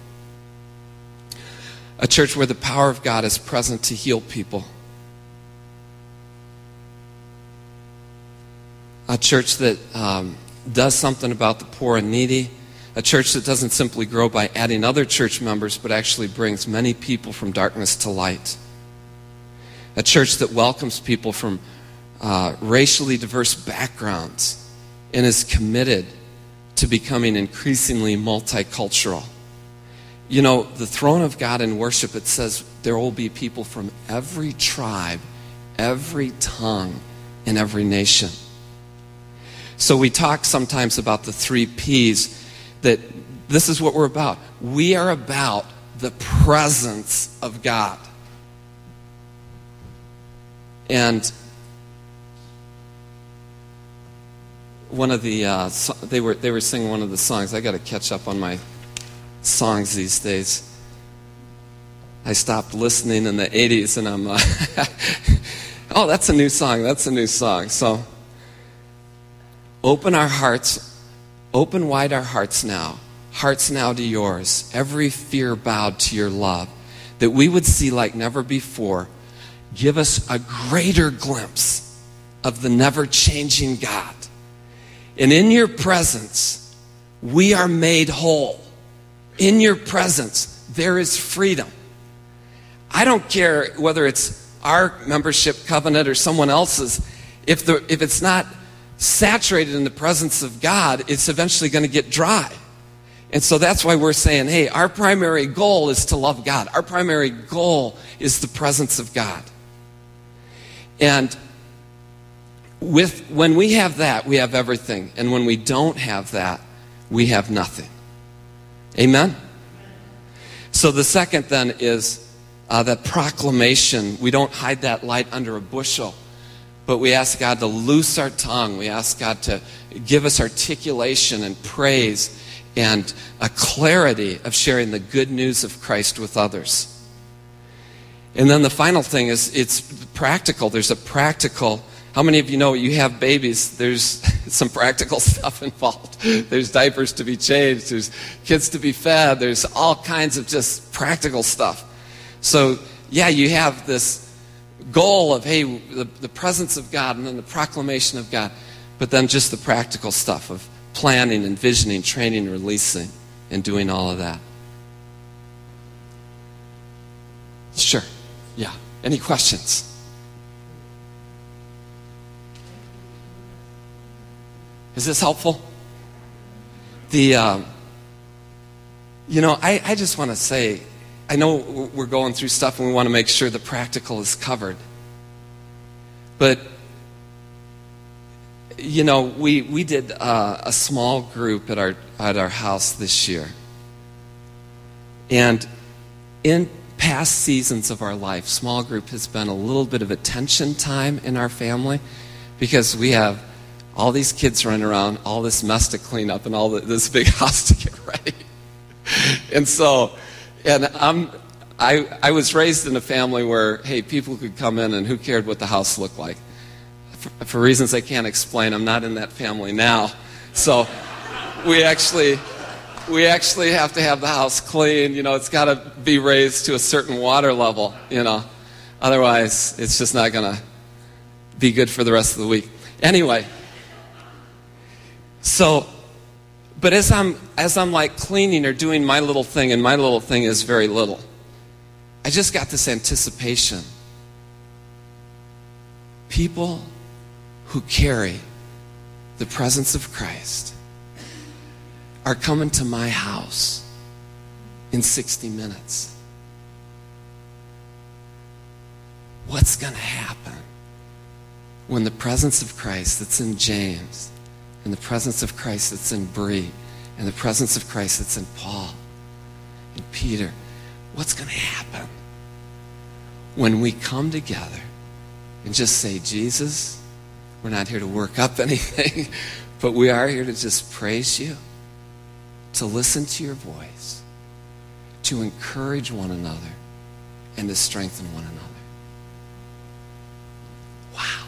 A church where the power of God is present to heal people. A church that um, does something about the poor and needy. A church that doesn't simply grow by adding other church members, but actually brings many people from darkness to light. A church that welcomes people from uh, racially diverse backgrounds and is committed to becoming increasingly multicultural. You know, the throne of God in worship, it says there will be people from every tribe, every tongue, and every nation. So we talk sometimes about the three P's, that this is what we're about. We are about the presence of God. And one of the, uh, they were they were singing one of the songs. I got to catch up on my songs these days. I stopped listening in the eighties, and I'm, uh, oh, that's a new song, that's a new song. So, open our hearts, open wide our hearts now, hearts now to yours, every fear bowed to your love, that we would see like never before. Give us a greater glimpse of the never-changing God. And in your presence, we are made whole. In your presence, there is freedom. I don't care whether it's our membership covenant or someone else's. If the if it's not saturated in the presence of God, it's eventually going to get dry. And so that's why we're saying, hey, our primary goal is to love God. Our primary goal is the presence of God. And with when we have that, we have everything. And when we don't have that, we have nothing. Amen? So the second then is uh, that proclamation. We don't hide that light under a bushel, but we ask God to loose our tongue. We ask God to give us articulation and praise and a clarity of sharing the good news of Christ with others. And then the final thing is it's practical. There's a practical. How many of you know you have babies? There's some practical stuff involved. There's diapers to be changed. There's kids to be fed. There's all kinds of just practical stuff. So, yeah, you have this goal of, hey, the, the presence of God and then the proclamation of God, but then just the practical stuff of planning, envisioning, training, releasing, and doing all of that. Sure. Yeah. Any questions? Is this helpful? The, um, you know, I, I just want to say, I know we're going through stuff and we want to make sure the practical is covered. But, you know, we, we did uh, a small group at our, at our house this year. And in past seasons of our life, small group has been a little bit of attention time in our family because we have all these kids running around, all this mess to clean up, and all the, this big house to get ready. And so, and I'm, I, I was raised in a family where, hey, people could come in and who cared what the house looked like. For, for reasons I can't explain, I'm not in that family now. So we actually, we actually have to have the house clean. You know, it's got to be raised to a certain water level, you know. Otherwise, it's just not going to be good for the rest of the week. Anyway. So, but as I'm as I'm like cleaning or doing my little thing, and my little thing is very little, I just got this anticipation. People who carry the presence of Christ are coming to my house in sixty minutes. What's going to happen when the presence of Christ that's in James and the presence of Christ that's in Bree, and the presence of Christ that's in Paul and Peter, what's going to happen when we come together and just say, Jesus, we're not here to work up anything, but we are here to just praise you, to listen to your voice, to encourage one another, and to strengthen one another. Wow.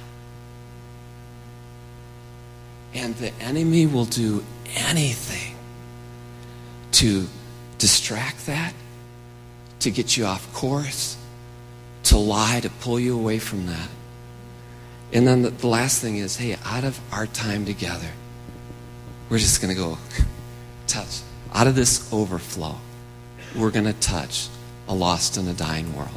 And the enemy will do anything to distract that, to get you off course, to lie, to pull you away from that. And then the, the last thing is, hey, out of our time together, we're just going to go touch. Out of this overflow, we're going to touch a lost and a dying world.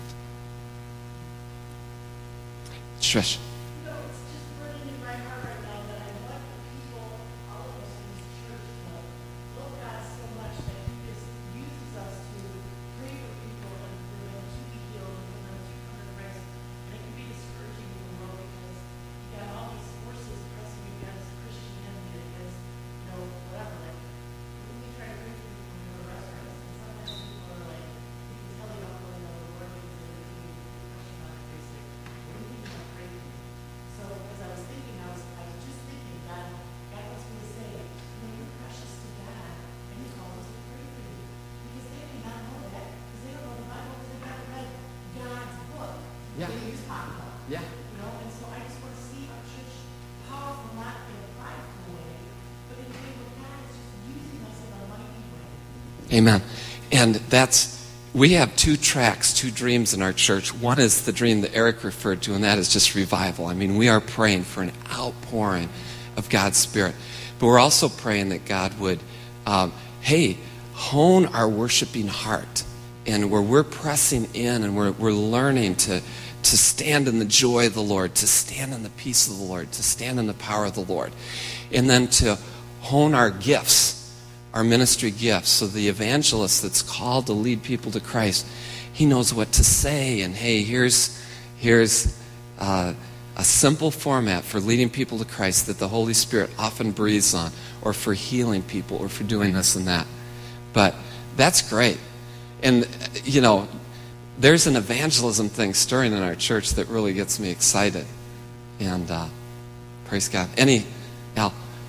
Trish. You know, it's just burning in my heart right now that I want the people, all of us in this church, to love God so much that He just uses us to pray for people and for them to be healed and for them to come to Christ. And it can be discouraging in the world because you got all these forces pressing against Christianity, against, you know, whatever. Like, when we try to bring people into the restaurants, and sometimes people are like, you can tell they don't really know the Lord because they're looking at the question on their face. Like, what do you think about crazy? So as I was thinking, I was, I was just thinking, God, God wants me to say, you know, you're precious to God, and He calls us to pray for you. Because they may not know that, because they don't know the Bible, because they've never read God's book. Yeah. They use Bible. Yeah. You know, and so I just want to see our church powerful, not in a prideful way, but in a way where God is just using us in a mighty way. Amen. And that's, we have two tracks, two dreams in our church. One is the dream that Eric referred to, and that is just revival. I mean, we are praying for an outpouring of God's Spirit. But we're also praying that God would, um, hey, hone our worshiping heart. And where we're pressing in and we're, we're learning to, to stand in the joy of the Lord, to stand in the peace of the Lord, to stand in the power of the Lord. And then to hone our gifts, our ministry gifts. So the evangelist that's called to lead people to Christ, he knows what to say. And hey, here's, here's uh, a simple format for leading people to Christ that the Holy Spirit often breathes on, or for healing people, or for doing this and that. But that's great. And, you know, there's an evangelism thing stirring in our church that really gets me excited. And uh, praise God. Any, Al?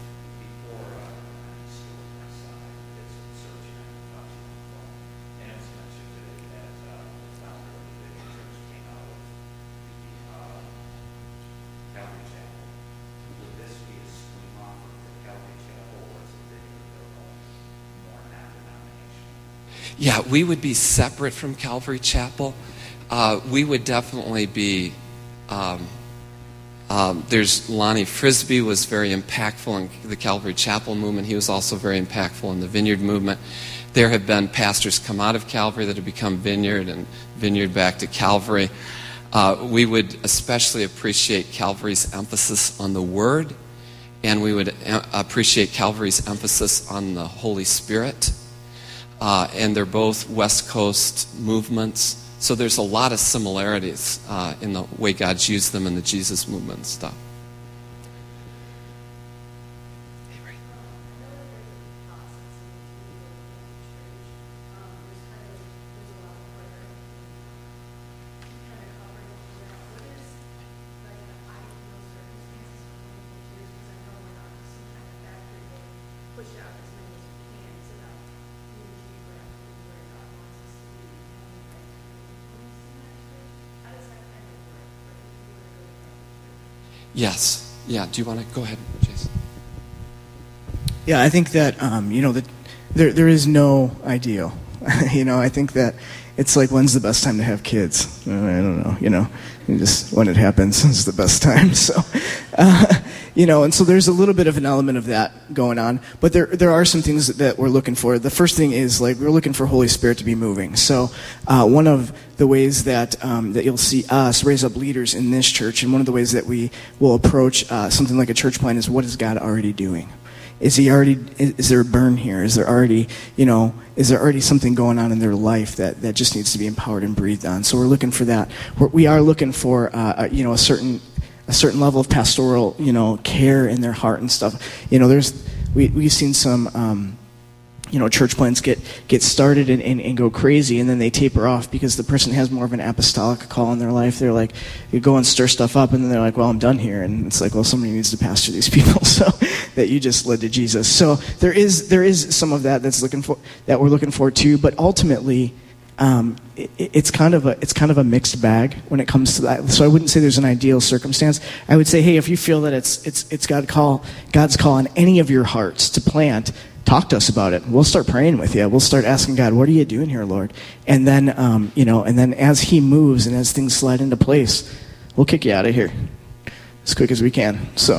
Yeah, we would be separate from Calvary Chapel. Uh, we would definitely be, um, um, there's Lonnie Frisbee was very impactful in the Calvary Chapel movement. He was also very impactful in the Vineyard movement. There have been pastors come out of Calvary that have become Vineyard, and Vineyard back to Calvary. Uh, we would especially appreciate Calvary's emphasis on the Word, and we would a- appreciate Calvary's emphasis on the Holy Spirit. Uh, and they're both West Coast movements. So there's a lot of similarities uh, in the way God's used them in the Jesus movement and stuff. Yes. Yeah. Do you want to go ahead, Jason? Yeah, I think that um, you know that there there is no ideal. you know, I think that it's like, when's the best time to have kids? Uh, I don't know. You know, you just when it happens is the best time. So, uh, you know, and so there's a little bit of an element of that going on. But there there are some things that we're looking for. The first thing is, like, we're looking for Holy Spirit to be moving. So uh, one of the ways that um, that you'll see us raise up leaders in this church, and one of the ways that we will approach uh, something like a church plan is, what is God already doing? Is he already? Is there a burn here? Is there already, you know, is there already something going on in their life that, that just needs to be empowered and breathed on? So we're looking for that. We're, we are looking for, uh, you know, a certain a certain level of pastoral, you know, care in their heart and stuff. You know, there's we we've seen some. Um, you know, church plants get, get started and, and, and go crazy, and then they taper off because the person has more of an apostolic call in their life. They're like, you go and stir stuff up, and then they're like, well, I'm done here. And it's like, well, somebody needs to pastor these people, so that you just led to Jesus. So there is there is some of that that's looking for that we're looking for too. But ultimately, um, it, it's kind of a it's kind of a mixed bag when it comes to that. So I wouldn't say there's an ideal circumstance. I would say, hey, if you feel that it's it's it's God call God's call on any of your hearts to plant, talk to us about it. We'll start praying with you. We'll start asking God, what are you doing here, Lord? And then, um, you know, and then as he moves and as things slide into place, we'll kick you out of here as quick as we can. So,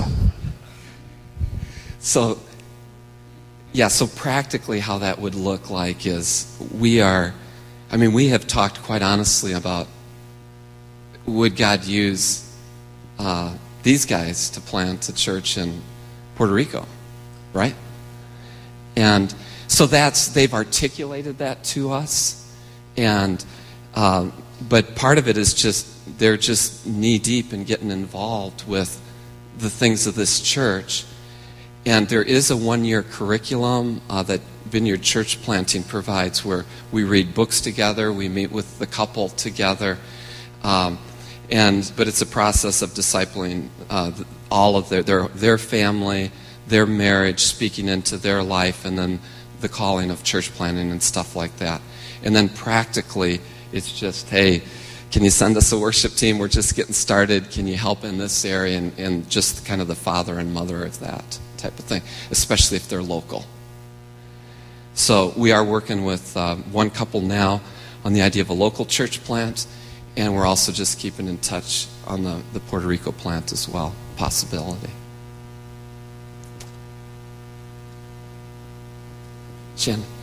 so, yeah, so practically how that would look like is we are, I mean, we have talked quite honestly about would God use uh, these guys to plant a church in Puerto Rico, right? And so that's, they've articulated that to us. And, um, but part of it is just, they're just knee deep in getting involved with the things of this church. And there is a one-year curriculum uh, that Vineyard Church Planting provides where we read books together, we meet with the couple together. Um, and, but it's a process of discipling uh, all of their, their, their family, their marriage, speaking into their life, and then the calling of church planting and stuff like that. And then practically, it's just, hey, can you send us a worship team? We're just getting started. Can you help in this area? And, and just kind of the father and mother of that type of thing, especially if they're local. So we are working with uh, one couple now on the idea of a local church plant, and we're also just keeping in touch on the, the Puerto Rico plant as well, possibility. Jen.